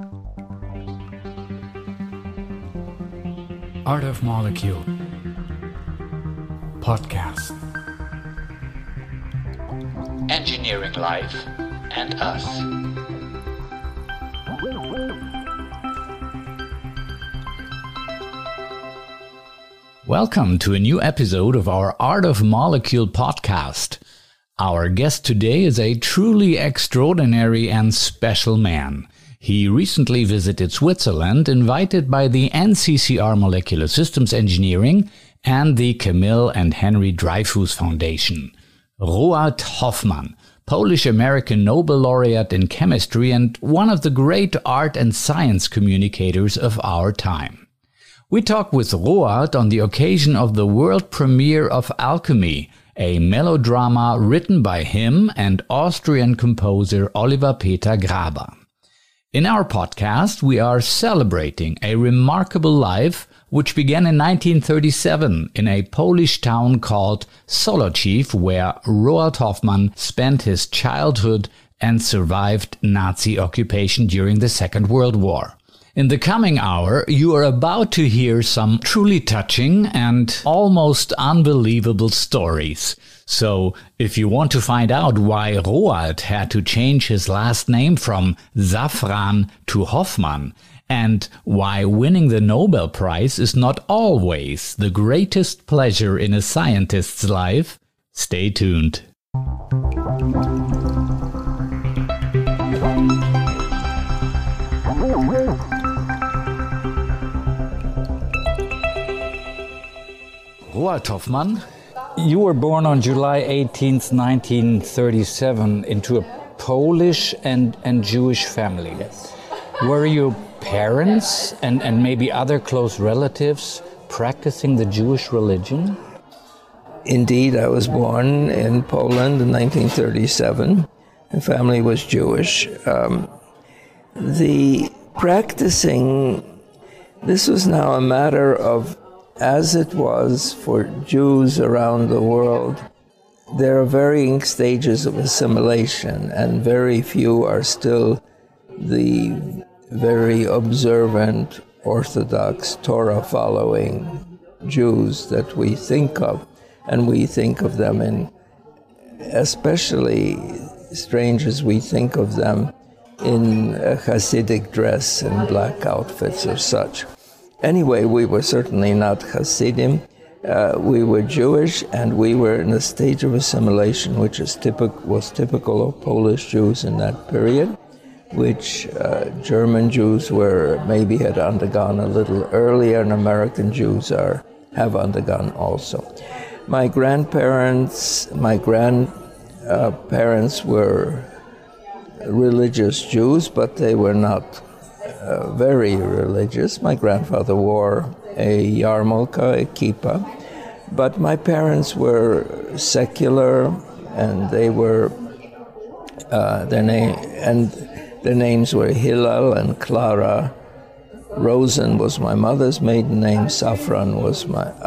Art of Molecule Podcast. Engineering Life and Us. Welcome to a new episode of our Art of Molecule podcast. Our guest today is a truly extraordinary and special man. He recently visited Switzerland, invited by the NCCR Molecular Systems Engineering and the Camille and Henry Dreyfus Foundation. Roald Hoffmann, Polish-American Nobel laureate in chemistry and one of the great art and science communicators of our time. We talk with Roald on the occasion of the world premiere of Alchemy, a melodrama written by him and Austrian composer Oliver Peter Graber. In our podcast, we are celebrating a remarkable life which began in 1937 in a Polish town called Zolochiv, where Roald Hoffmann spent his childhood and survived Nazi occupation during the Second World War. In the coming hour, you are about to hear some truly touching and almost unbelievable stories. So, if you want to find out why Roald had to change his last name from Safran to Hoffmann, and why winning the Nobel Prize is not always the greatest pleasure in a scientist's life, stay tuned. Roald Hoffmann, you were born on July 18th, 1937 into a Polish and Jewish family. Yes. Were your parents and maybe other close relatives practicing the Jewish religion? Indeed, I was born in Poland in 1937. My family was Jewish. The practicing, this was now a matter of, as it was for Jews around the world, there are varying stages of assimilation, and very few are still the very observant, Orthodox, Torah-following Jews that we think of, and we think of them in, especially strange as we think of them, in a Hasidic dress and black outfits or such. Anyway, we were certainly not Hasidim. We were Jewish, and we were in a stage of assimilation which was typical of Polish Jews in that period, which German Jews maybe had undergone a little earlier, and American Jews have undergone also. My grandparents were religious Jews, but they were not very religious. My grandfather wore a yarmulke, a kippah, but my parents were secular, and they were their names were Hillel and Clara. Rosen was my mother's maiden name. Safran was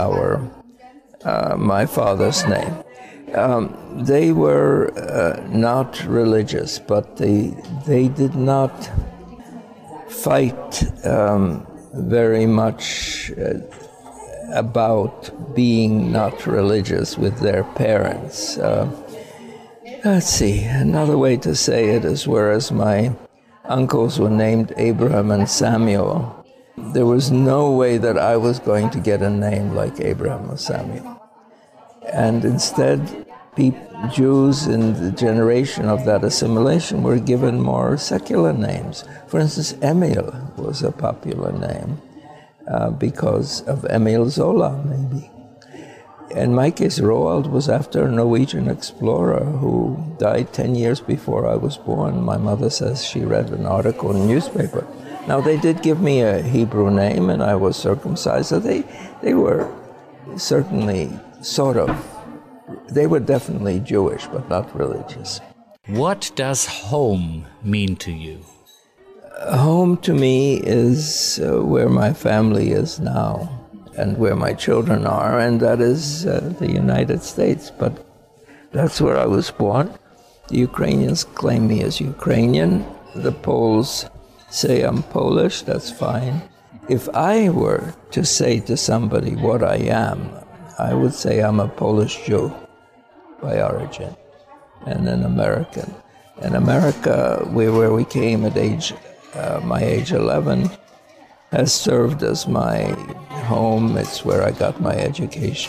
my father's name. They were not religious, but they did not fight very much about being not religious with their parents. Let's see, another way to say it is, whereas my uncles were named Abraham and Samuel, there was no way that I was going to get a name like Abraham or Samuel. And instead, Jews in the generation of that assimilation were given more secular names. For instance, Emil was a popular name because of Emil Zola, maybe. In my case, Roald was after a Norwegian explorer who died 10 years before I was born. My mother says she read an article in the newspaper. Now, they did give me a Hebrew name, and I was circumcised, so they were certainly they were definitely Jewish, but not religious. What does home mean to you? Home to me is where my family is now and where my children are, and that is the United States. But that's where I was born. The Ukrainians claim me as Ukrainian. The Poles say I'm Polish, that's fine. If I were to say to somebody what I am, I would say I'm a Polish Jew by origin and an American. And America, where we came at my age 11, has served as my home. It's where I got my education.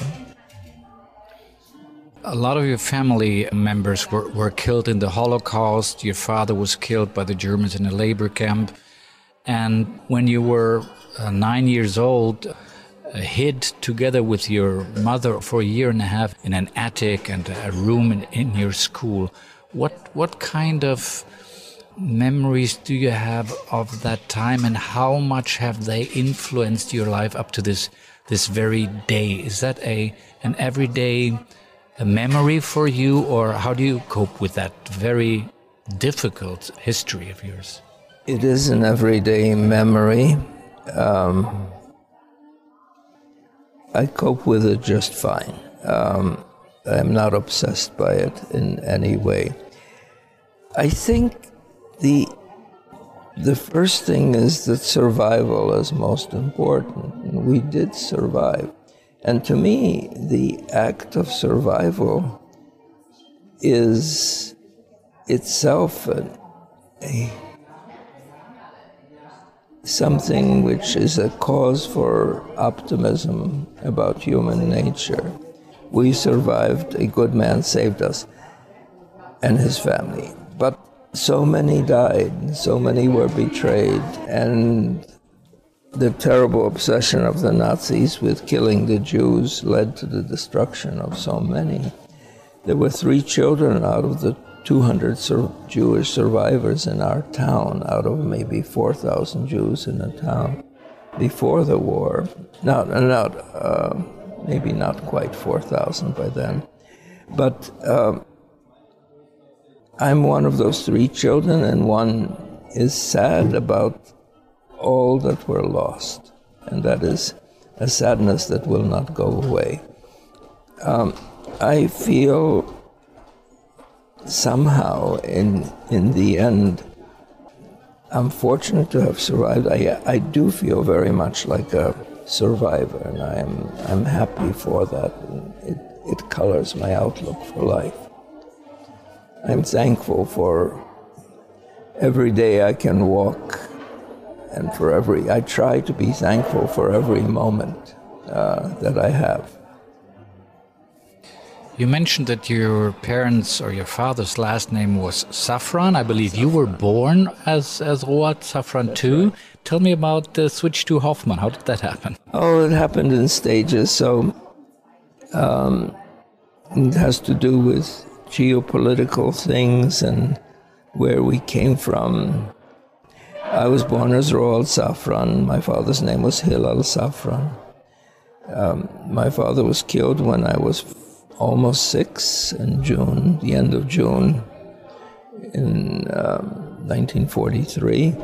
A lot of your family members were killed in the Holocaust. Your father was killed by the Germans in a labor camp. And when you were 9 years old, hid together with your mother for a year and a half in an attic and a room in your school. What kind of memories do you have of that time, and how much have they influenced your life up to this very day? Is that an everyday memory for you, or how do you cope with that very difficult history of yours? It is an everyday memory. I cope with it just fine. I'm not obsessed by it in any way. I think the first thing is that survival is most important. And we did survive. And to me, the act of survival is itself something which is a cause for optimism about human nature. We survived, a good man saved us and his family. But so many died, so many were betrayed, and the terrible obsession of the Nazis with killing the Jews led to the destruction of so many. There were 3 children out of the 200 Jewish survivors in our town, out of maybe 4,000 Jews in the town before the war. Maybe not quite 4,000 by then. But I'm one of those 3 children, and one is sad about all that were lost. And that is a sadness that will not go away. I feel somehow in the end, I'm fortunate to have survived. I do feel very much like a survivor, and I'm happy for that. It colors my outlook for life. I'm thankful for every day I can walk, and I try to be thankful for every moment that I have. You mentioned that your parents or your father's last name was Safran. I believe you were born as Roald Safran too. Right. Tell me about the switch to Hoffmann. How did that happen? Oh, it happened in stages. So it has to do with geopolitical things and where we came from. I was born as Roald Safran. My father's name was Hillel Safran. My father was killed when I was almost 6 in June, the end of June in 1943.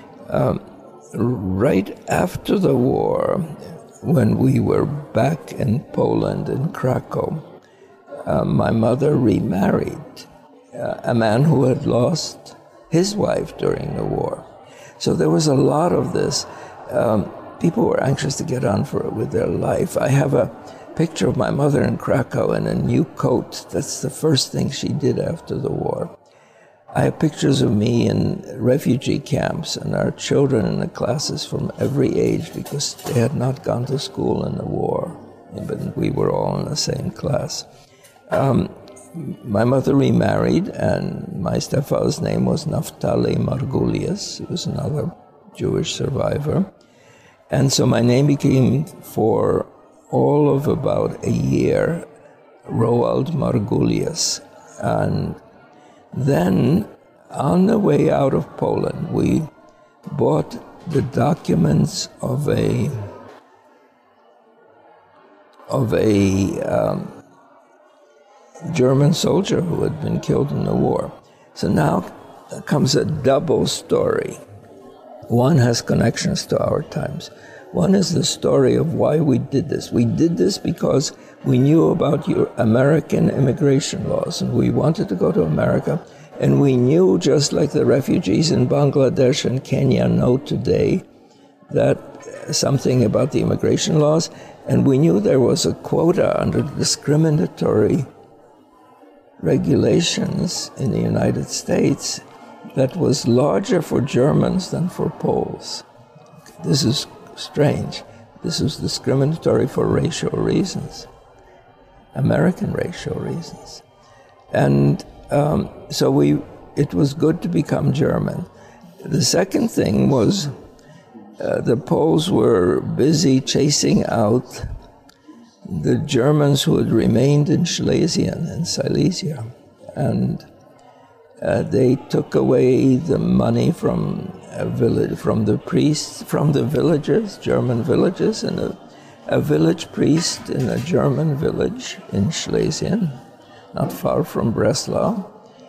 Right after the war, when we were back in Poland, in Krakow, my mother remarried a man who had lost his wife during the war. So there was a lot of this. People were anxious to get on with their life. I have a picture of my mother in Krakow in a new coat. That's the first thing she did after the war. I have pictures of me in refugee camps and our children in the classes from every age because they had not gone to school in the war, but we were all in the same class. My mother remarried, and my stepfather's name was Naftali Margulies. He was another Jewish survivor. And so my name became, for all of about a year, Roald Margulies. And then, on the way out of Poland, we bought the documents of a German soldier who had been killed in the war. So now comes a double story. One has connections to our times. One is the story of why we did this. We did this because we knew about your American immigration laws, and we wanted to go to America, And we knew, just like the refugees in Bangladesh and Kenya know today, that something about the immigration laws, and we knew there was a quota under discriminatory regulations in the United States that was larger for Germans than for Poles. This is strange. This was discriminatory for racial reasons, American racial reasons. And so it was good to become German. The second thing was the Poles were busy chasing out the Germans who had remained in Silesia, and they took away the money from the priests, from the villages, German villages, and a village priest in a German village in Schlesien, not far from Breslau,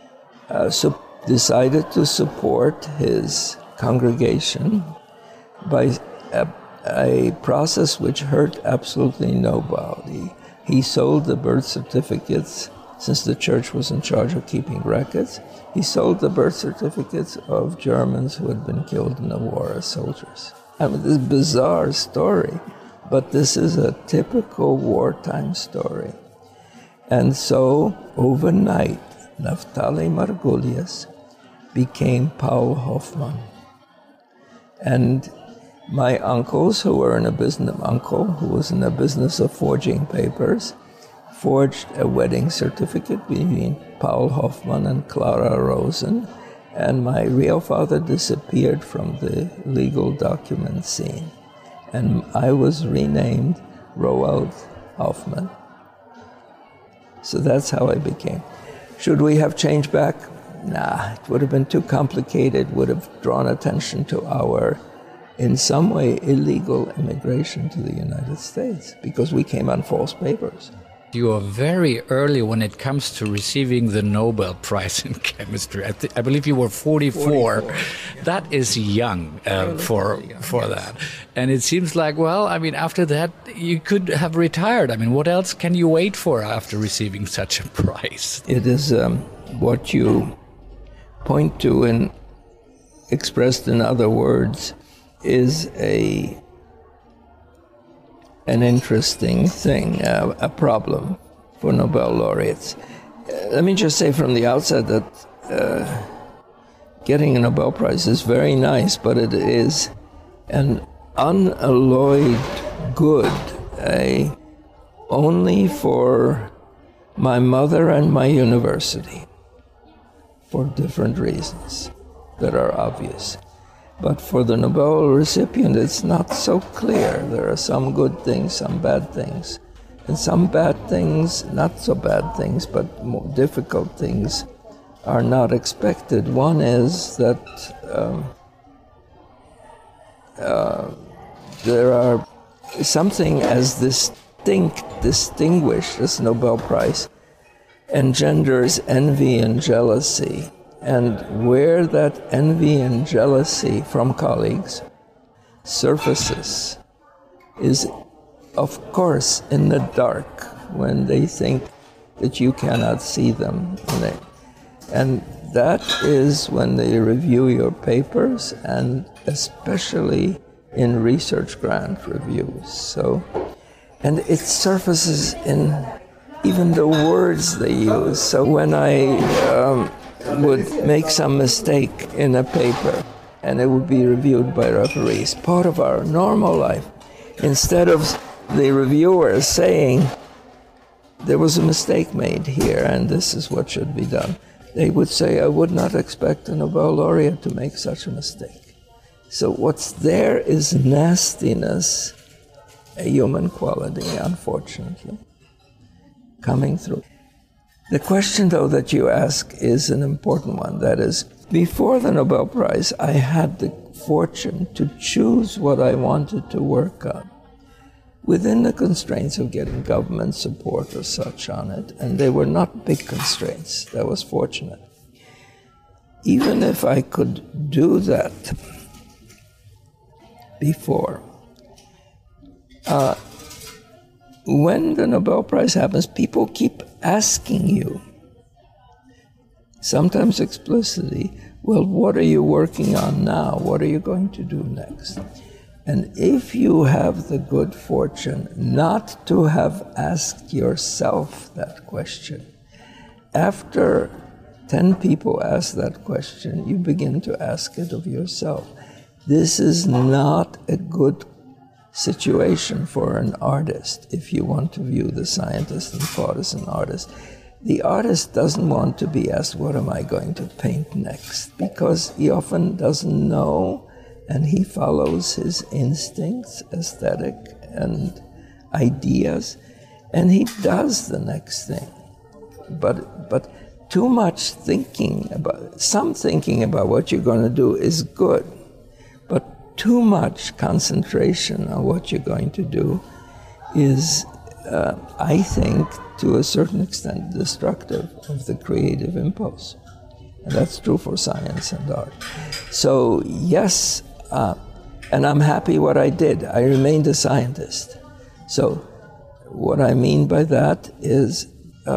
decided to support his congregation by a process which hurt absolutely nobody. He sold the birth certificates, since the church was in charge of keeping records. He sold the birth certificates of Germans who had been killed in the war as soldiers. I mean, this is a bizarre story, but this is a typical wartime story. And so, overnight, Naftali Margulies became Paul Hoffmann. And my uncles, who was in the business of forging papers, forged a wedding certificate between Paul Hoffmann and Clara Rosen, and my real father disappeared from the legal document scene. And I was renamed Roald Hoffmann. So that's how I became. Should we have changed back? Nah, it would have been too complicated, would have drawn attention to our, in some way, illegal immigration to the United States, because we came on false papers. You are very early when it comes to receiving the Nobel Prize in Chemistry. I believe you were 44. That is young for that. And it seems like, well, I mean, after that, you could have retired. I mean, what else can you wait for after receiving such a prize? It is what you point to and expressed in other words is an interesting thing, a problem for Nobel laureates. Let me just say from the outset that getting a Nobel Prize is very nice, but it is an unalloyed good, only for my mother and my university, for different reasons that are obvious. But for the Nobel recipient, it's not so clear. There are some good things, some bad things. And some bad things, not so bad things, but more difficult things are not expected. One is that there are something as distinguished as Nobel Prize engenders envy and jealousy. And where that envy and jealousy from colleagues surfaces is, of course, in the dark, when they think that you cannot see them. And that is when they review your papers, and especially in research grant reviews. So, and it surfaces in even the words they use. So when I would make some mistake in a paper, and it would be reviewed by referees, part of our normal life, instead of the reviewer saying, there was a mistake made here, and this is what should be done, they would say, I would not expect a Nobel laureate to make such a mistake. So what's there is nastiness, a human quality, unfortunately, coming through. The question, though, that you ask is an important one. That is, before the Nobel Prize, I had the fortune to choose what I wanted to work on within the constraints of getting government support or such on it, and they were not big constraints. That was fortunate. Even if I could do that before, when the Nobel Prize happens, people keep asking you, sometimes explicitly, well, what are you working on now? What are you going to do next? And if you have the good fortune not to have asked yourself that question, after 10 people ask that question, you begin to ask it of yourself. This is not a good situation for an artist if you want to view the scientist and thought as an artist. The artist doesn't want to be asked, what am I going to paint next? Because he often doesn't know, and he follows his instincts, aesthetic and ideas, and he does the next thing. But too much thinking about what you're going to do is good, but too much concentration on what you're going to do is, I think, to a certain extent, destructive of the creative impulse. And that's true for science and art. So, yes, and I'm happy what I did. I remained a scientist. So, what I mean by that is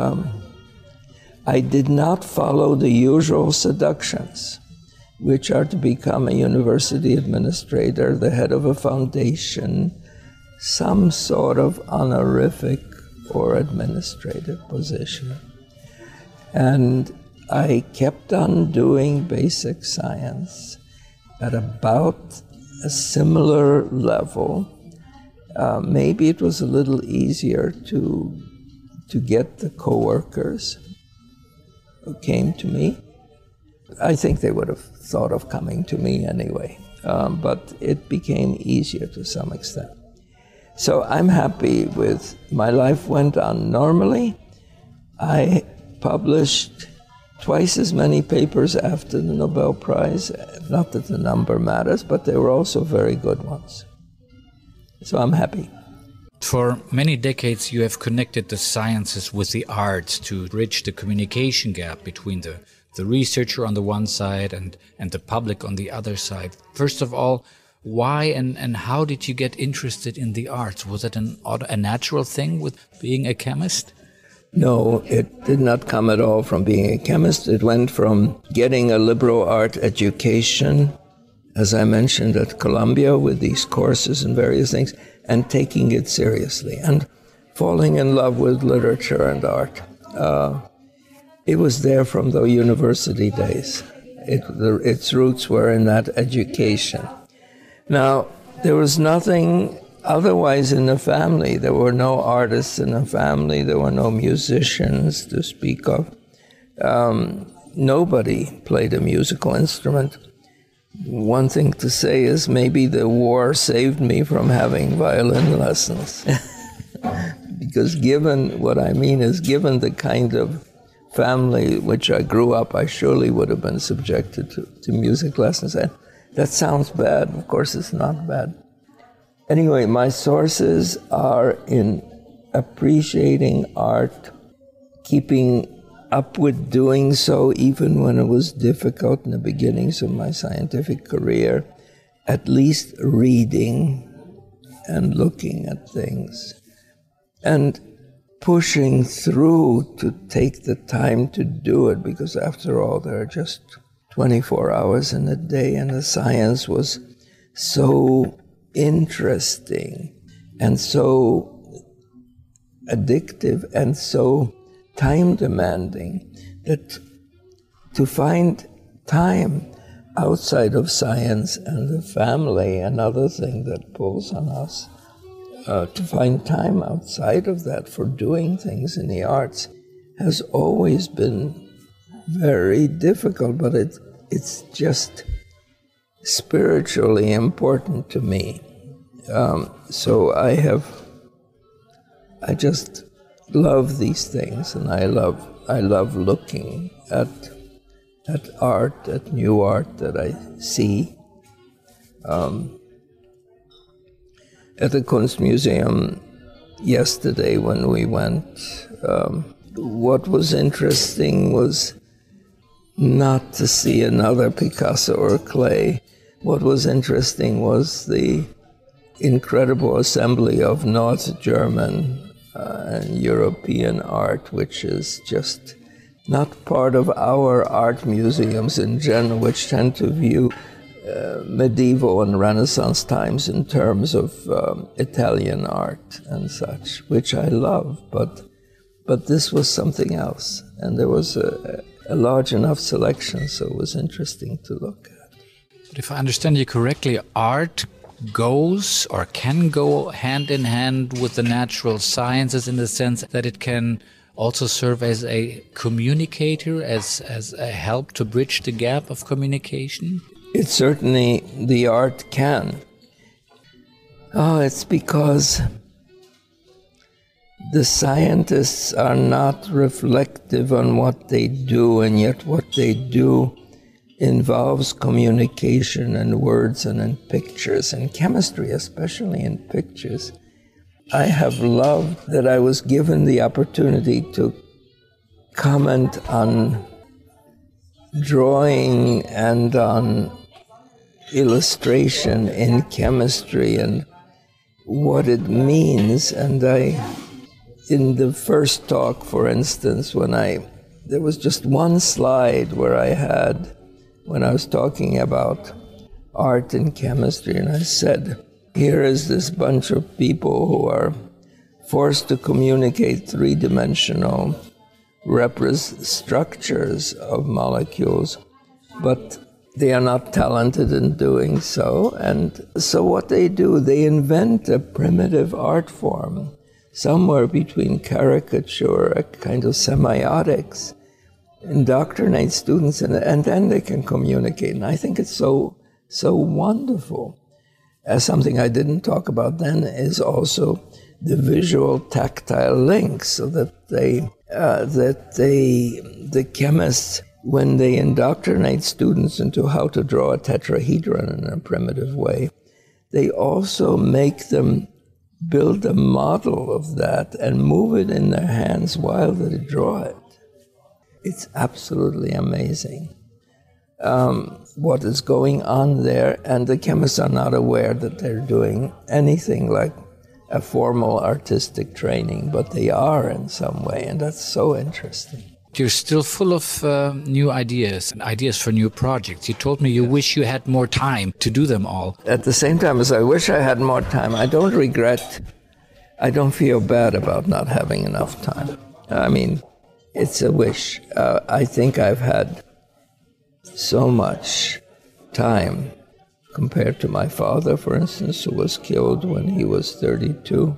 I did not follow the usual seductions, which are to become a university administrator, the head of a foundation, some sort of honorific or administrative position. And I kept on doing basic science at about a similar level. Maybe it was a little easier to get the coworkers who came to me. I think they would have thought of coming to me anyway, but it became easier to some extent. So I'm happy with my life went on normally. I published twice as many papers after the Nobel Prize. Not that the number matters, but they were also very good ones. So I'm happy. For many decades, you have connected the sciences with the arts to bridge the communication gap between the researcher on the one side and the public on the other side. First of all, why and how did you get interested in the arts? Was it a natural thing with being a chemist? No, it did not come at all from being a chemist. It went from getting a liberal art education, as I mentioned, at Columbia with these courses and various things, and taking it seriously and falling in love with literature and art. It was there from the university days. Its roots were in that education. Now, there was nothing otherwise in the family. There were no artists in the family. There were no musicians to speak of. Nobody played a musical instrument. One thing to say is maybe the war saved me from having violin lessons. Because given the kind of family which I grew up, I surely would have been subjected to music lessons. And that sounds bad. Of course, it's not bad. Anyway, my sources are in appreciating art, keeping up with doing so even when it was difficult in the beginnings of my scientific career, at least reading and looking at things, and pushing through to take the time to do it, because after all, there are just 24 hours in a day, and the science was so interesting and so addictive and so time-demanding that to find time outside of science and the family, another thing that pulls on us, to find time outside of that for doing things in the arts has always been very difficult, but it's just spiritually important to me. So I just love these things, and I love looking at art, at new art that I see. At the Kunstmuseum yesterday when we went, what was interesting was not to see another Picasso or Klee. What was interesting was the incredible assembly of North German and European art, which is just not part of our art museums in general, which tend to view medieval and Renaissance times in terms of Italian art and such, which I love, but this was something else, and there was a large enough selection, so it was interesting to look at. But if I understand you correctly, art goes or can go hand in hand with the natural sciences in the sense that it can also serve as a communicator, as a help to bridge the gap of communication? It certainly, the art can. Oh, it's because the scientists are not reflective on what they do, and yet what they do involves communication in words and in pictures, in chemistry, especially in pictures. I have loved that I was given the opportunity to comment on drawing and on illustration in chemistry and what it means. And in the first talk, for instance, there was just one slide where when I was talking about art and chemistry, and I said, here is this bunch of people who are forced to communicate three-dimensional structures of molecules, but they are not talented in doing so. And so what they do, they invent a primitive art form, somewhere between caricature, a kind of semiotics, indoctrinate students, and then they can communicate. And I think it's so wonderful. As something I didn't talk about then is also the visual tactile links, so that the chemists, when they indoctrinate students into how to draw a tetrahedron in a primitive way, they also make them build a model of that and move it in their hands while they draw it. It's absolutely amazing what is going on there, and the chemists are not aware that they're doing anything like a formal artistic training, but they are in some way, and that's so interesting. You're still full of new ideas and ideas for new projects. You told me you wish you had more time to do them all. At the same time as I wish I had more time, I don't feel bad about not having enough time. I mean, it's a wish. I think I've had so much time compared to my father, for instance, who was killed when he was 32.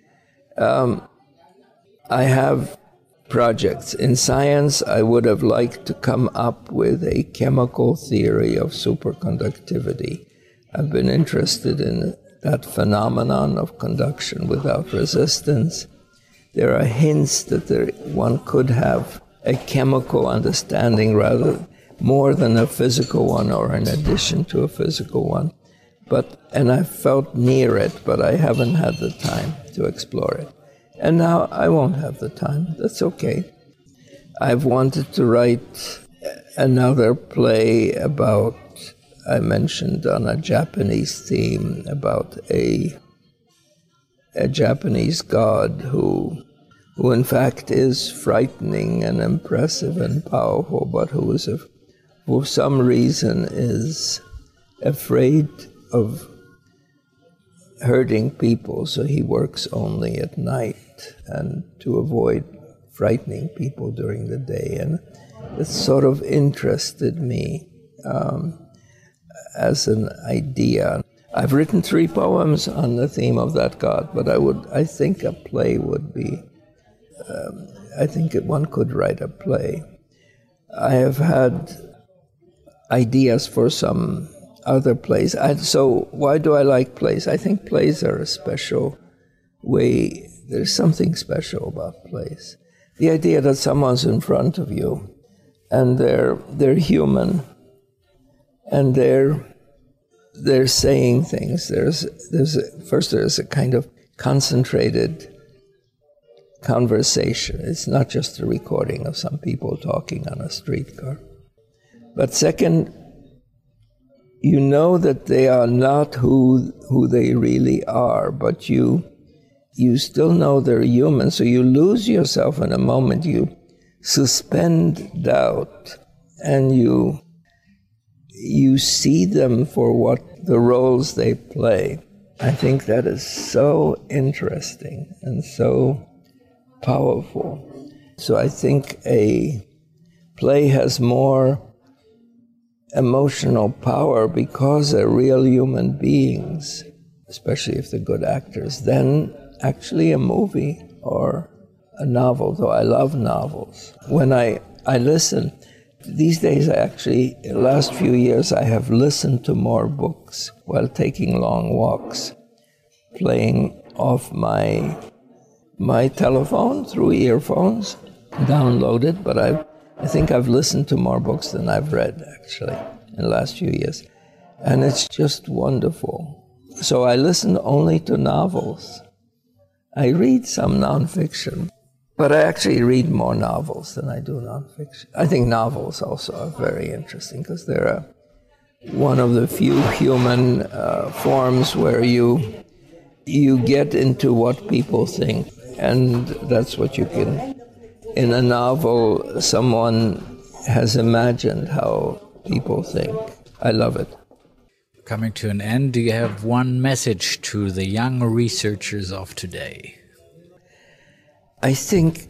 I have projects. In science, I would have liked to come up with a chemical theory of superconductivity. I've been interested in that phenomenon of conduction without resistance. There are hints that one could have a chemical understanding rather more than a physical one or in addition to a physical one. And I felt near it, but I haven't had the time to explore it. And now I won't have the time. That's okay. I've wanted to write another play about, I mentioned on a Japanese theme, about a Japanese god who in fact is frightening and impressive and powerful, but who is for some reason is afraid of hurting people, so he works only at night and to avoid frightening people during the day. And it sort of interested me as an idea. I've written 3 poems on the theme of that god, but I think a play would be, I think one could write a play. I have had ideas for some other plays. So why do I like plays? I think plays are a special way. There's something special about plays. The idea that someone's in front of you and they're human and they're saying things. There's a kind of concentrated conversation. It's not just a recording of some people talking on a streetcar. But second, you know that they are not who they really are, but you still know they're human, so you lose yourself in a moment. You suspend doubt and you see them for what the roles they play, I think that is so interesting and so powerful. So I think a play has more emotional power because they're real human beings, especially if they're good actors, than actually a movie or a novel, though I love novels. When I listen, these days the last few years I have listened to more books while taking long walks, playing off my telephone through earphones, downloaded, but I think I've listened to more books than I've read, actually, in the last few years. And it's just wonderful. So I listen only to novels. I read some nonfiction, but I actually read more novels than I do nonfiction. I think novels also are very interesting because they're one of the few human forms where you get into what people think. And that's what you can... In a novel, someone has imagined how people think. I love it. Coming to an end, do you have one message to the young researchers of today? I think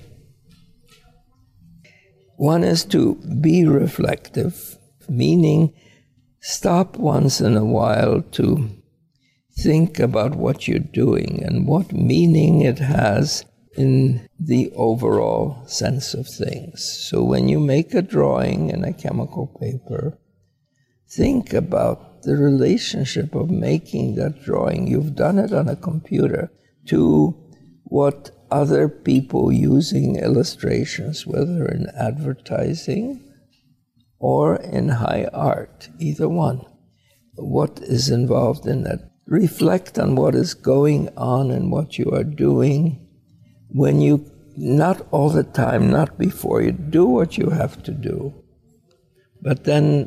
one is to be reflective, meaning stop once in a while to think about what you're doing and what meaning it has in the overall sense of things. So when you make a drawing in a chemical paper, think about the relationship of making that drawing. You've done it on a computer to what other people using illustrations, whether in advertising or in high art, either one. What is involved in that? Reflect on what is going on and what you are doing when you, not all the time, not before you do what you have to do, but then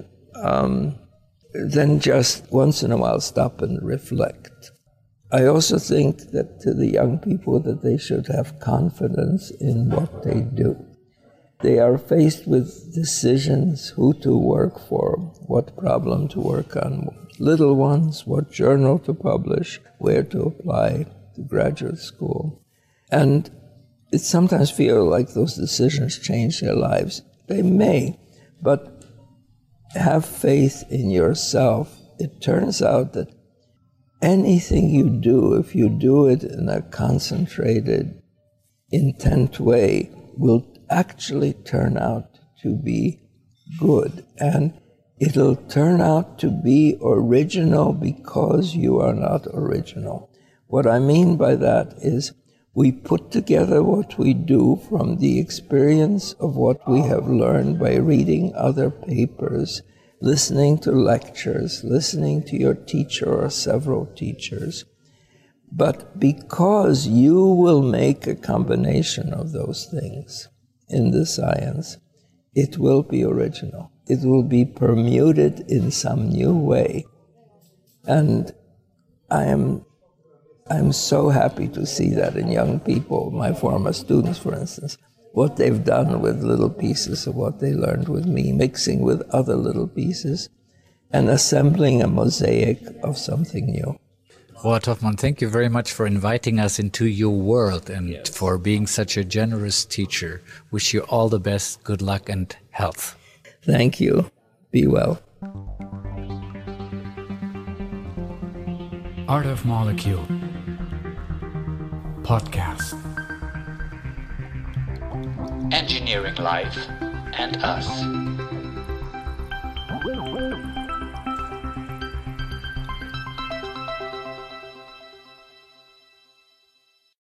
just once in a while stop and reflect. I also think that to the young people that they should have confidence in what they do. They are faced with decisions, who to work for, what problem to work on, little ones, what journal to publish, where to apply to graduate school. And it sometimes feels like those decisions change their lives. They may, but have faith in yourself. It turns out that anything you do, if you do it in a concentrated, intent way, will actually turn out to be good. And it'll turn out to be original because you are not original. What I mean by that is we put together what we do from the experience of what we have learned by reading other papers, listening to lectures, listening to your teacher or several teachers. But because you will make a combination of those things in the science, it will be original. It will be permuted in some new way. And I'm so happy to see that in young people, my former students, for instance, what they've done with little pieces of what they learned with me, mixing with other little pieces, and assembling a mosaic of something new. Robert Hoffmann, thank you very much for inviting us into your world and for being such a generous teacher. Wish you all the best, good luck and health. Thank you. Be well. Art of Molecule Podcast. Engineering Life and Us.